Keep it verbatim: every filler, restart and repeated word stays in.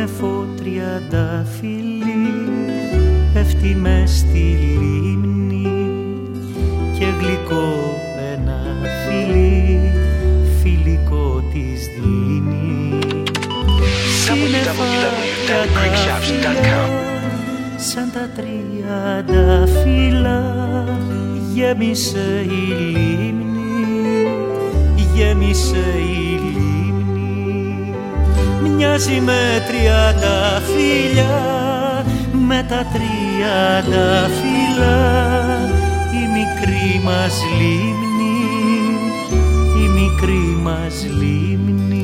σύννεφο τριανταφυλλί πέφτει μες στη λίμνη και γλυκό ένα φιλί φιλικό της δίνει. Σύννεφα τριανταφυλλά σαν τα τριανταφύλλα γέμισε η λίμνη, γέμισε η λίμνη. Μοιάζει με τριανταφύλλα, με τα τριανταφύλλα η μικρή μας λίμνη, η μικρή μας λίμνη.